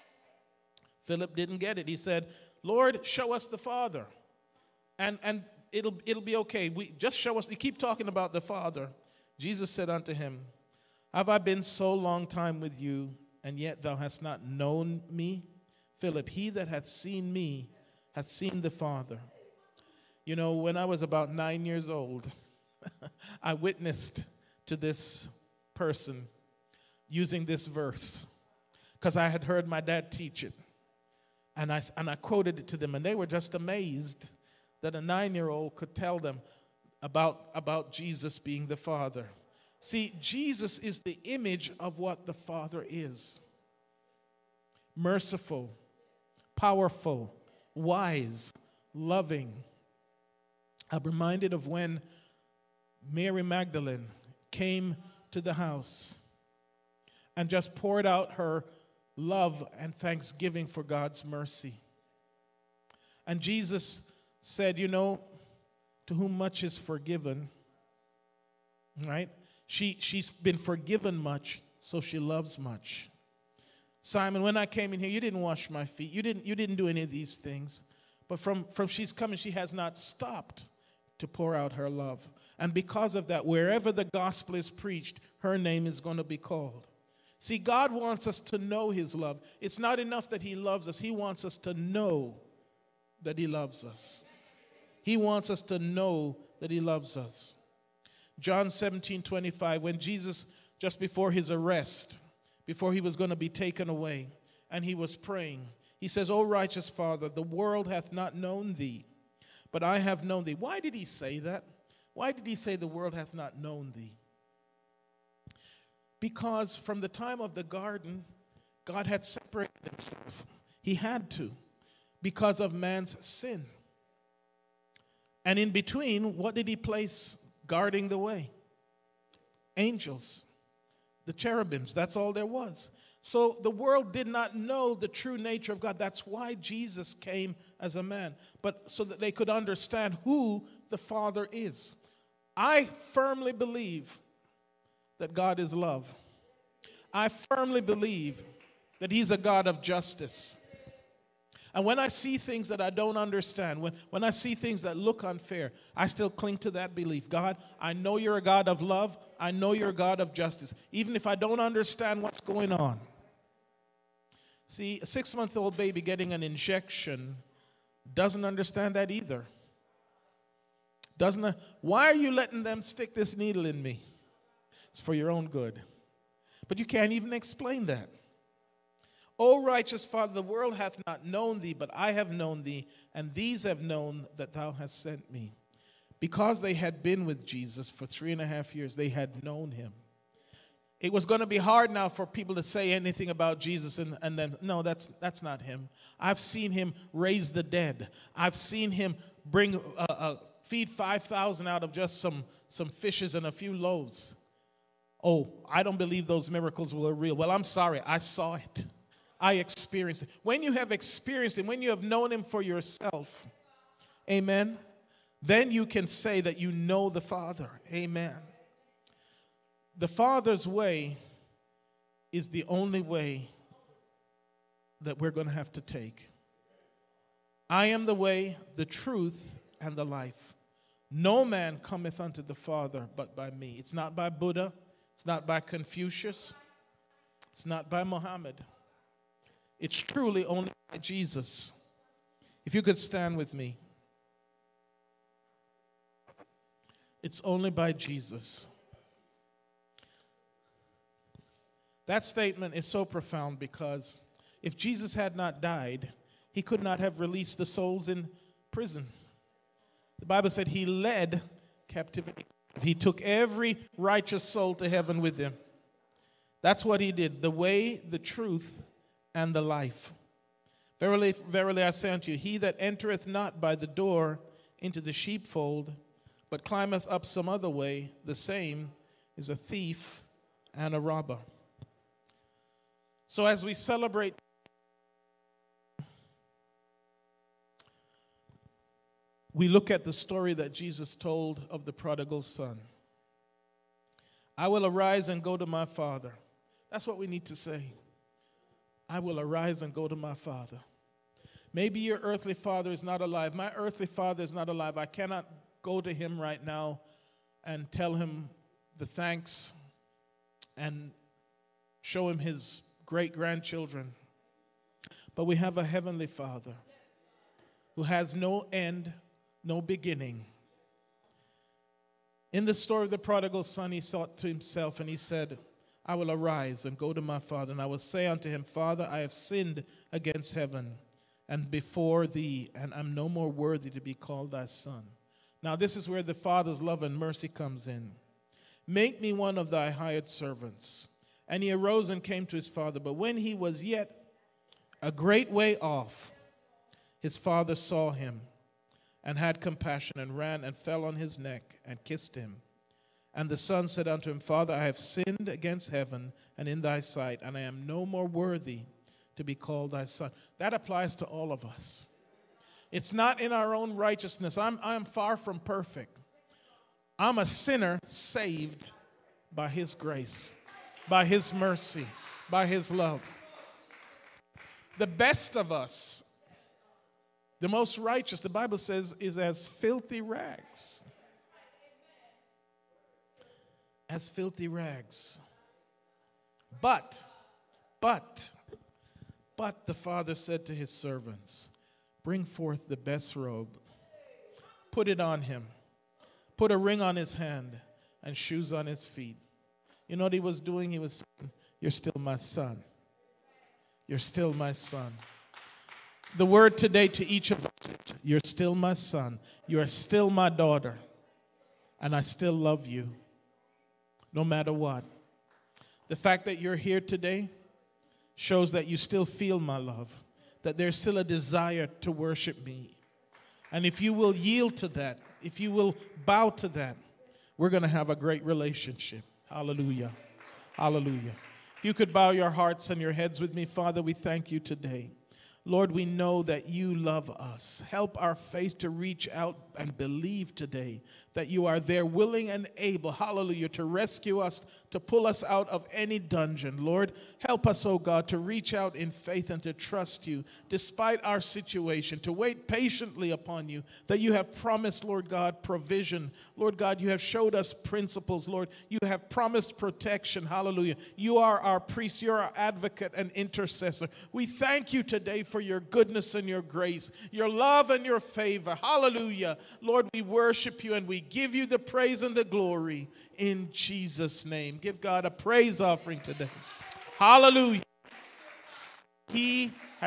B: Philip didn't get it. He said, Lord, show us the Father. And it'll be okay. We just show us. You keep talking about the Father. Jesus said unto him, have I been so long time with you, and yet thou hast not known me? Philip, he that hath seen me hath seen the Father. You know, when I was about 9 years old, I witnessed to this person using this verse because I had heard my dad teach it. And I quoted it to them, and they were just amazed that a 9-year-old could tell them about Jesus being the Father. See, Jesus is the image of what the Father is. Merciful, powerful, wise, loving. I'm reminded of when Mary Magdalene came to the house and just poured out her love and thanksgiving for God's mercy. And Jesus said, you know, to whom much is forgiven, right? She's been forgiven much, so she loves much. Simon, when I came in here, you didn't wash my feet. You didn't do any of these things. But from she's coming, she has not stopped to pour out her love. And because of that, wherever the gospel is preached, her name is going to be called. See, God wants us to know his love. It's not enough that he loves us. He wants us to know that he loves us. He wants us to know that he loves us. John 17:25, when Jesus, just before his arrest, before he was going to be taken away, and he was praying, he says, O righteous Father, the world hath not known thee, but I have known thee. Why did he say that? Why did he say the world hath not known thee? Because from the time of the garden, God had separated himself. He had to, because of man's sin. And in between, what did he place guarding the way? Angels, the cherubims. That's all there was. So the world did not know the true nature of God. That's why Jesus came as a man, but so that they could understand who the Father is. I firmly believe that God is love. I firmly believe that he's a God of justice. And when I see things that I don't understand, when I see things that look unfair, I still cling to that belief. God, I know you're a God of love. I know you're a God of justice, even if I don't understand what's going on. See, a 6-month-old baby getting an injection doesn't understand that either. Why are you letting them stick this needle in me? It's for your own good. But you can't even explain that. O righteous Father, the world hath not known thee, but I have known thee, and these have known that thou hast sent me. Because they had been with Jesus for 3.5 years, they had known him. It was going to be hard now for people to say anything about Jesus and then, no, that's not him. I've seen him raise the dead. I've seen him feed 5,000 out of just some fishes and a few loaves. Oh, I don't believe those miracles were real. Well, I'm sorry, I saw it. I experienced it. When you have experienced it, when you have known him for yourself, amen, then you can say that you know the Father. Amen. The Father's way is the only way that we're going to have to take. I am the way, the truth, and the life. No man cometh unto the Father but by me. It's not by Buddha. It's not by Confucius. It's not by Muhammad. It's truly only by Jesus. If you could stand with me. It's only by Jesus. That statement is so profound because if Jesus had not died, he could not have released the souls in prison. The Bible said he led captivity. He took every righteous soul to heaven with him. That's what he did. The way, the truth, and the life. Verily, verily, I say unto you, he that entereth not by the door into the sheepfold, but climbeth up some other way, the same is a thief and a robber. So as we celebrate, we look at the story that Jesus told of the prodigal son. I will arise and go to my father. That's what we need to say. I will arise and go to my father. Maybe your earthly father is not alive. My earthly father is not alive. I cannot go to him right now and tell him the thanks and show him his great-grandchildren. But we have a heavenly Father who has no end, no beginning. In the story of the prodigal son, he thought to himself and he said, I will arise and go to my father, and I will say unto him, Father, I have sinned against heaven and before thee, and I'm no more worthy to be called thy son. Now this is where the Father's love and mercy comes in. Make me one of thy hired servants. And he arose and came to his father. But when he was yet a great way off, his father saw him and had compassion and ran and fell on his neck and kissed him. And the son said unto him, Father, I have sinned against heaven and in thy sight, and I am no more worthy to be called thy son. That applies to all of us. It's not in our own righteousness. I'm far from perfect. I'm a sinner saved by his grace, by his mercy, by his love. The best of us, the most righteous, the Bible says, is as filthy rags. As filthy rags. But the father said to his servants, bring forth the best robe, put it on him, put a ring on his hand and shoes on his feet. You know what he was doing? He was saying, you're still my son. You're still my son. The word today to each of us, you're still my son. You are still my daughter. And I still love you, no matter what. The fact that you're here today shows that you still feel my love, that there's still a desire to worship me. And if you will yield to that, if you will bow to that, we're going to have a great relationship. Hallelujah. Hallelujah. If you could bow your hearts and your heads with me, Father, we thank you today. Lord, we know that you love us. Help our faith to reach out and believe today that you are there willing and able, hallelujah, to rescue us, to pull us out of any dungeon. Lord, help us, oh God, to reach out in faith and to trust you despite our situation, to wait patiently upon you, that you have promised, Lord God, provision. Lord God, you have showed us principles, Lord. You have promised protection, hallelujah. You are our priest, you're our advocate and intercessor. We thank you today for your goodness and your grace, your love and your favor, hallelujah. Lord, we worship you and we give you the praise and the glory in Jesus' name. Give God a praise offering today. Hallelujah. He